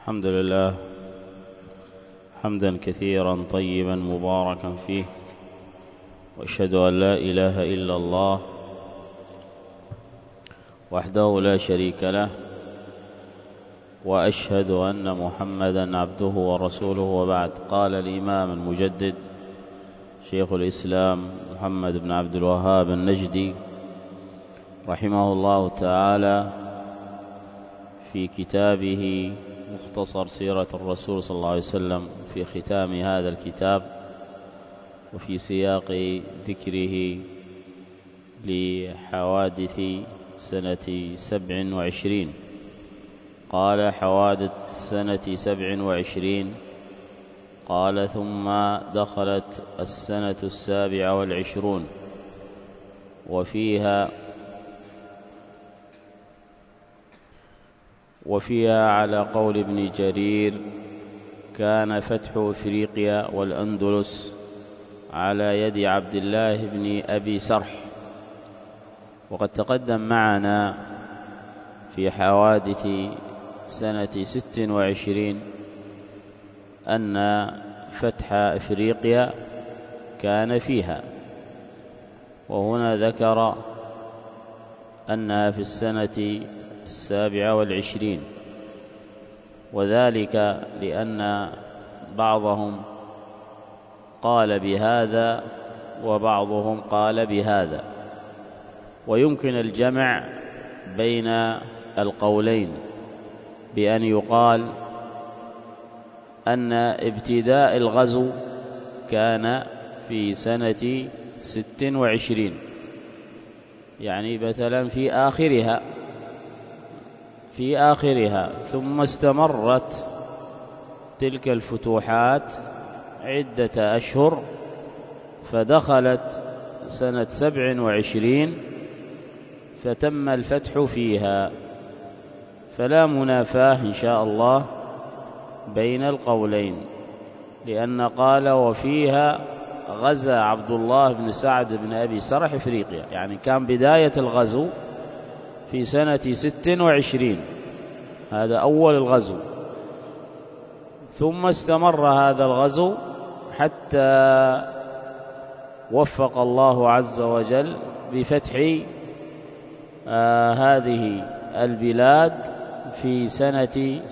الحمد لله حمدا كثيرا طيبا مباركا فيه، وأشهد أن لا إله إلا الله وحده لا شريك له، وأشهد أن محمدا عبده ورسوله، وبعد. قال الإمام المجدد شيخ الإسلام محمد بن عبد الوهاب النجدي رحمه الله تعالى في كتابه مختصر سيرة الرسول صلى الله عليه وسلم، في ختام هذا الكتاب وفي سياق ذكره لحوادث سنة 27، قال: حوادث سنة 27. قال: ثم دخلت السنة 27، وفيها على قول ابن جرير كان فتح إفريقيا والأندلس على يد عبد الله بن أبي سرح. وقد تقدم معنا في حوادث سنة 26 أن فتح إفريقيا كان فيها، وهنا ذكر أنها في السنة 27، وذلك لأن بعضهم قال بهذا وبعضهم قال بهذا، ويمكن الجمع بين القولين بأن يقال أن ابتداء الغزو كان في سنة 26، يعني مثلا في آخرها، ثم استمرت تلك الفتوحات عدة أشهر، فدخلت سنة 27 فتم الفتح فيها، فلا منافاة إن شاء الله بين القولين، لأن قال: وفيها غزا عبد الله بن سعد بن أبي سرح إفريقيا، يعني كان بداية الغزو في سنة 26، هذا أول الغزو، ثم استمر هذا الغزو حتى وفق الله عز وجل بفتح هذه البلاد في سنة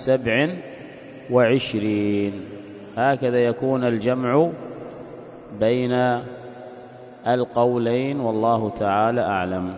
27. هكذا يكون الجمع بين القولين، والله تعالى أعلم.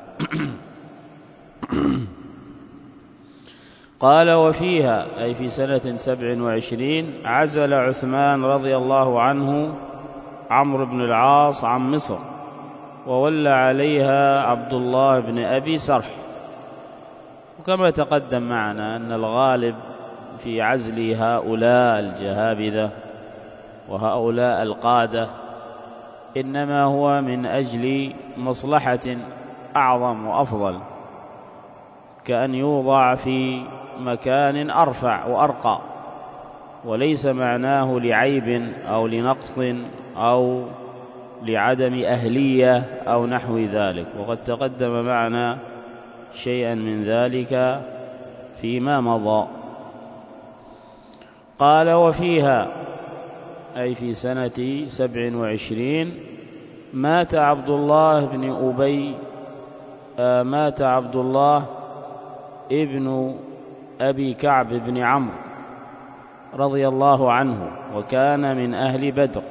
قال: وفيها أي في سنة 27 عزل عثمان رضي الله عنه عمرو بن العاص عن مصر، وولى عليها عبد الله بن أبي سرح. وكما تقدم معنا أن الغالب في عزل هؤلاء الجهابذة وهؤلاء القادة إنما هو من أجل مصلحة أعظم وأفضل، كأن يوضع في مكان أرفع وأرقى، وليس معناه لعيب أو لنقص أو لعدم أهلية أو نحو ذلك، وقد تقدم معنا شيئا من ذلك فيما مضى. قال: وفيها أي في سنة 27 مات عبد الله ابن أبي كعب بن عمرو رضي الله عنه، وكان من أهل بدر.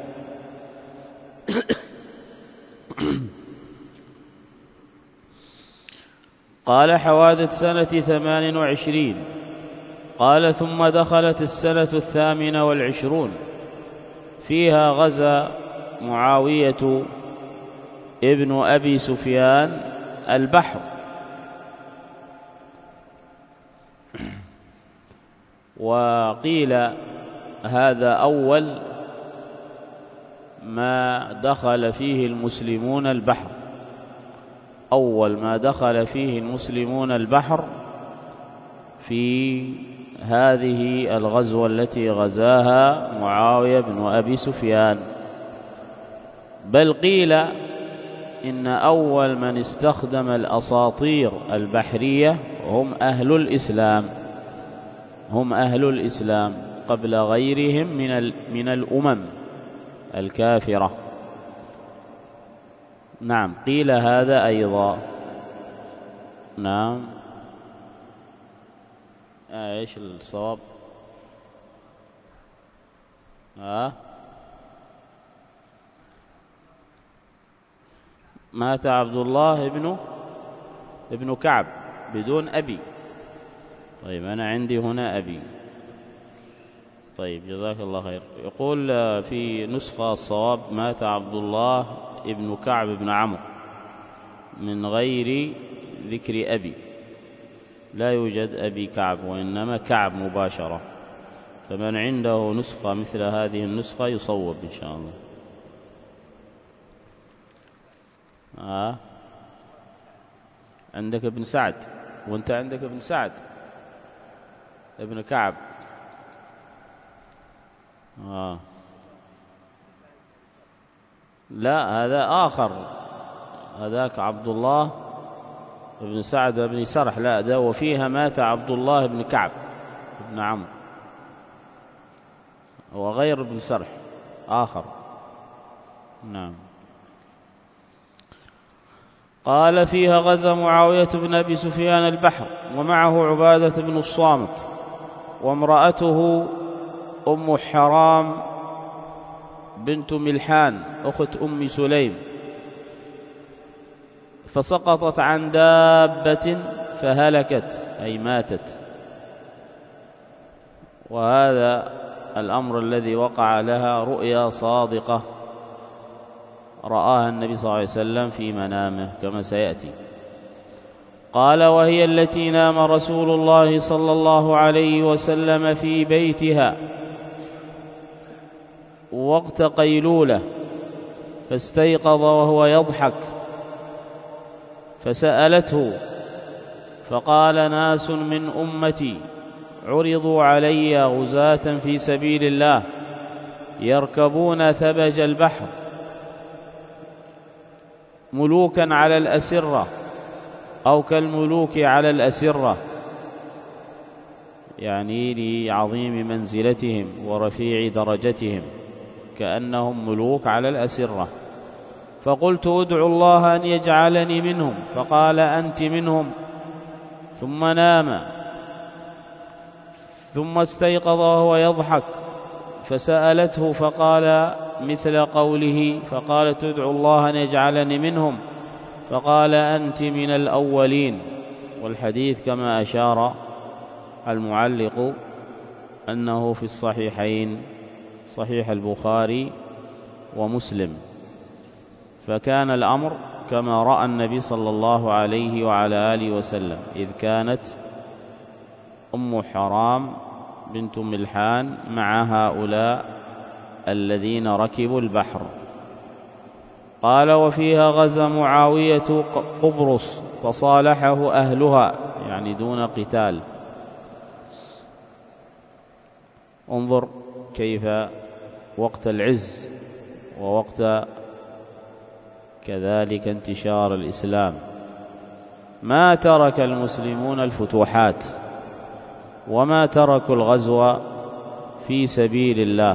قال: حوادث سنة 28. قال: ثم دخلت السنة 28، فيها غزا معاوية ابن أبي سفيان البحر، وقيل هذا أول ما دخل فيه المسلمون البحر، أول ما دخل فيه المسلمون البحر في هذه الغزوة التي غزاها معاوية بن أبي سفيان، بل قيل إن أول من استخدم الأساطير البحرية هم أهل الإسلام، هم أهل الإسلام قبل غيرهم من الأمم الكافرة. نعم، قيل هذا أيضا. نعم، إيش الصواب؟ مات عبد الله ابن كعب بدون أبي. طيب، أنا عندي هنا أبي. طيب، جزاك الله خير. يقول في نسخة الصواب مات عبد الله ابن كعب بن عمرو من غير ذكر أبي، لا يوجد أبي كعب وإنما كعب مباشرة. فمن عنده نسخة مثل هذه النسخة يصوب إن شاء الله. عندك ابن سعد، وانت عندك ابن سعد ابن كعب. لا، هذا آخر، هذاك عبد الله ابن سعد بن سرح. لا، ده وفيها مات عبد الله بن كعب بن عمرو، وغير ابن سرح آخر. نعم. قال فيها غزا معاوية بن أبي سفيان البحر ومعه عبادة بن الصامت وامرأته أم حرام بنت ملحان أخت أم سليم، فسقطت عن دابة فهلكت أي ماتت. وهذا الأمر الذي وقع لها رؤيا صادقة رآها النبي صلى الله عليه وسلم في منامه كما سيأتي. قال وهي التي نام رسول الله صلى الله عليه وسلم في بيتها وقت قيلولة، فاستيقظ وهو يضحك فسألته، فقال ناس من أمتي عرضوا علي غزاة في سبيل الله يركبون ثبج البحر ملوكا على الأسرة أو كالملوك على الأسرة، يعني لعظيم منزلتهم ورفيع درجتهم، كأنهم ملوك على الأسرة. فقلت ادعو الله أن يجعلني منهم، فقال أنت منهم. ثم نام، ثم استيقظ وهو يضحك فسألته فقال مثل قوله، فقالت ادعو الله أن يجعلني منهم، فقال أنت من الأولين. والحديث كما أشار المعلق أنه في الصحيحين، صحيح البخاري ومسلم. فكان الأمر كما رأى النبي صلى الله عليه وعلى آله وسلم، إذ كانت أم حرام بنت ملحان مع هؤلاء الذين ركبوا البحر. قال وفيها غزا معاوية قبرص فصالحه أهلها، يعني دون قتال. انظر كيف وقت العز ووقت كذلك انتشار الإسلام ما ترك المسلمون الفتوحات وما تركوا الغزو في سبيل الله،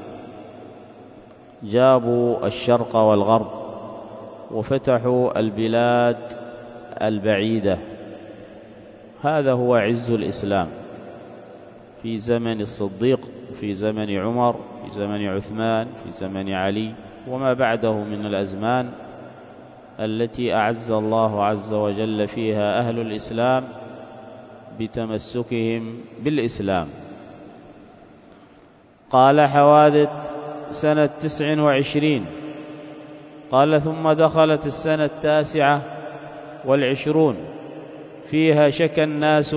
جابوا الشرق والغرب وفتحوا البلاد البعيدة. هذا هو عز الإسلام في زمن الصديق، في زمن عمر، في زمن عثمان، في زمن علي، وما بعده من الأزمان التي أعز الله عز وجل فيها أهل الإسلام بتمسكهم بالإسلام. قال حوادث سنة 29. قال ثم دخلت السنة 29 فيها شكى الناس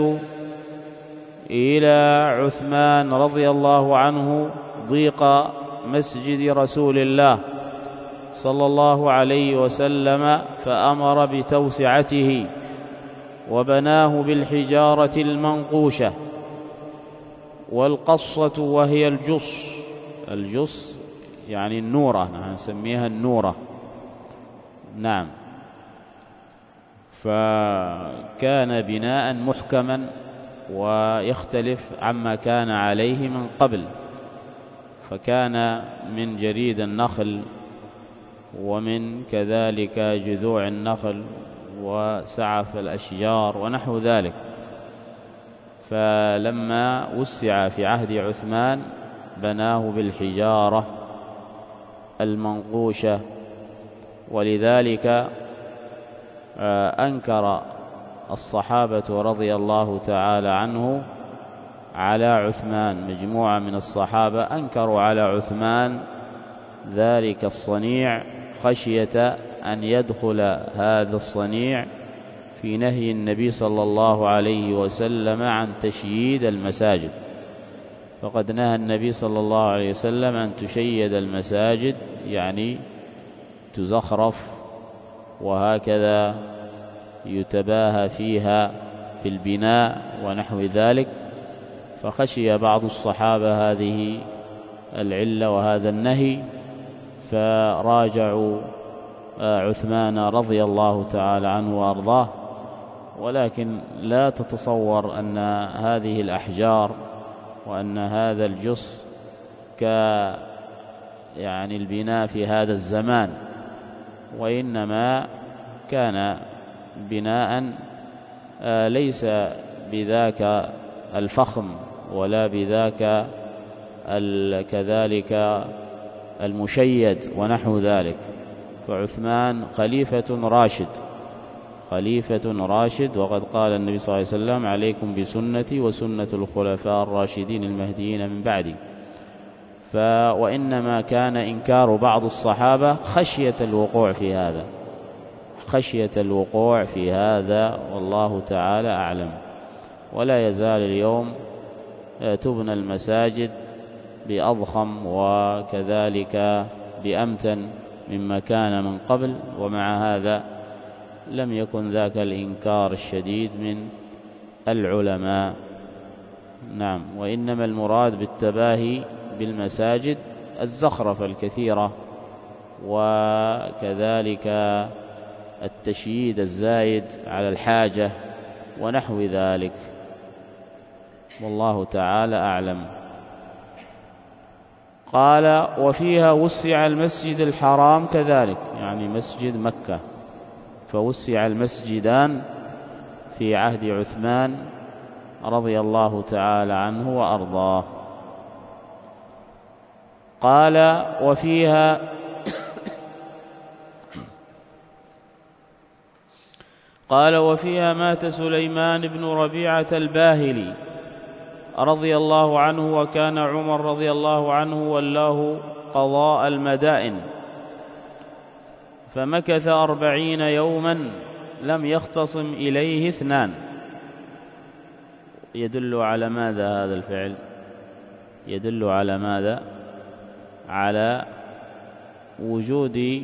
إلى عثمان رضي الله عنه ضيق مسجد رسول الله صلى الله عليه وسلم، فأمر بتوسعته وبناه بالحجارة المنقوشة والقصة، وهي الجص يعني النورة، نسميها النورة. نعم. فكان بناء محكما ويختلف عما كان عليه من قبل، فكان من جريد النخل ومن كذلك جذوع النخل وسعف الأشجار ونحو ذلك. فلما وسع في عهد عثمان بناه بالحجارة المنقوشة، ولذلك أنكر الصحابة رضي الله تعالى عنه على عثمان، مجموعة من الصحابة أنكروا على عثمان ذلك الصنيع خشية أن يدخل هذا الصنيع في نهي النبي صلى الله عليه وسلم عن تشييد المساجد، فقد نهى النبي صلى الله عليه وسلم أن تشيد المساجد، يعني تزخرف وهكذا يتباهى فيها في البناء ونحو ذلك. فخشي بعض الصحابة هذه العلة وهذا النهي، فراجعوا عثمان رضي الله تعالى عنه وأرضاه. ولكن لا تتصور أن هذه الأحجار وأن هذا الجص يعني البناء في هذا الزمان، وإنما كان بناء ليس بذاك الفخم ولا بذاك كذلك المشيد ونحو ذلك. فعثمان خليفة راشد، وقد قال النبي صلى الله عليه وسلم: عليكم بسنتي وسنة الخلفاء الراشدين المهديين من بعدي. وإنما كان إنكار بعض الصحابة خشية الوقوع في هذا والله تعالى أعلم. ولا يزال اليوم تبنى المساجد بأضخم وكذلك بأمتن مما كان من قبل، ومع هذا لم يكن ذاك الإنكار الشديد من العلماء. نعم، وإنما المراد بالتباهي بالمساجد الزخرفة الكثيرة وكذلك التشييد الزايد على الحاجة ونحو ذلك، والله تعالى أعلم. قال: وفيها وسع المسجد الحرام كذلك، يعني مسجد مكة، فوسع المسجدان في عهد عثمان رضي الله تعالى عنه وأرضاه. قال: وفيها مات سليمان بن ربيعة الباهلي رضي الله عنه، وكان عمر رضي الله عنه ولاه قضاء المدائن، فمكث 40 يوما لم يختصم إليه 2. يدل على ماذا هذا الفعل؟ يدل على ماذا؟ على وجود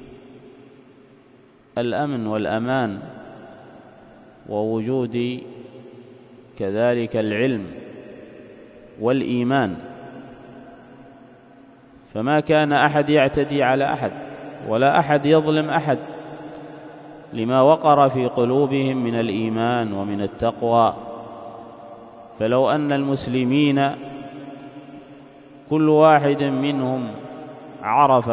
الأمن والأمان، ووجود كذلك العلم والإيمان، فما كان أحد يعتدي على أحد ولا أحد يظلم أحد، لما وقر في قلوبهم من الإيمان ومن التقوى. فلو أن المسلمين كل واحد منهم عرف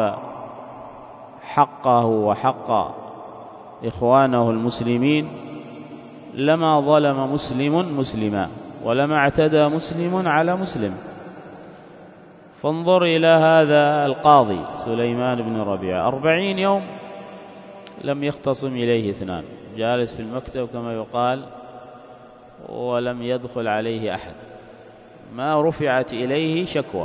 حقه وحق إخوانه المسلمين لما ظلم مسلم مسلما، ولما اعتدى مسلم على مسلم. فانظر إلى هذا القاضي سليمان بن ربيعة 40 يوم لم يختصم إليه 2، جالس في المكتب كما يقال، ولم يدخل عليه أحد، ما رفعت إليه شكوى،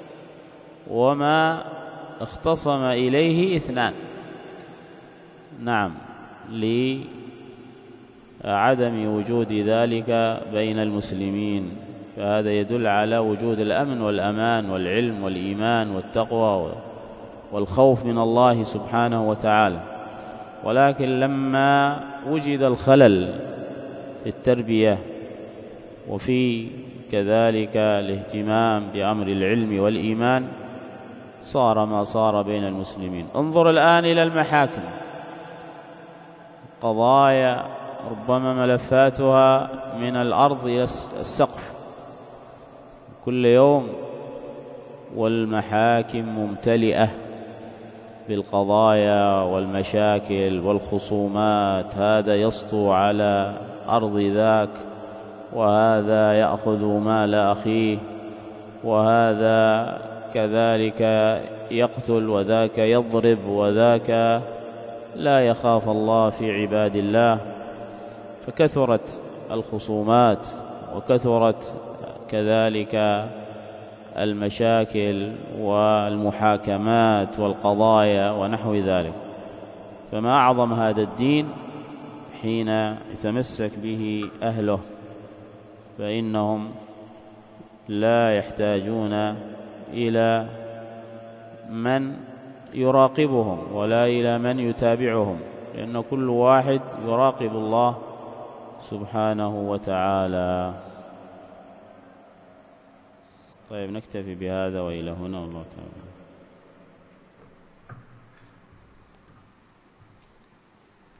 وما اختصم إليه 2. نعم، لعدم وجود ذلك بين المسلمين. فهذا يدل على وجود الأمن والأمان والعلم والإيمان والتقوى والخوف من الله سبحانه وتعالى. ولكن لما وجد الخلل في التربية وفي كذلك الاهتمام بأمر العلم والإيمان، صار ما صار بين المسلمين. انظر الآن إلى المحاكم، قضايا ربما ملفاتها من الأرض إلى السقف كل يوم، والمحاكم ممتلئة بالقضايا والمشاكل والخصومات، هذا يسطو على أرض ذاك، وهذا يأخذ مال أخيه، وهذا كذلك يقتل، وذاك يضرب، وذاك لا يخاف الله في عباد الله. فكثرت الخصومات وكثرت كذلك المشاكل والمحاكمات والقضايا ونحو ذلك. فما أعظم هذا الدين حين يتمسك به أهله، فإنهم لا يحتاجون إلى من يراقبهم ولا إلى من يتابعهم، لأن كل واحد يراقب الله سبحانه وتعالى. طيب، نكتفي بهذا وإلى هنا، والله تعالى.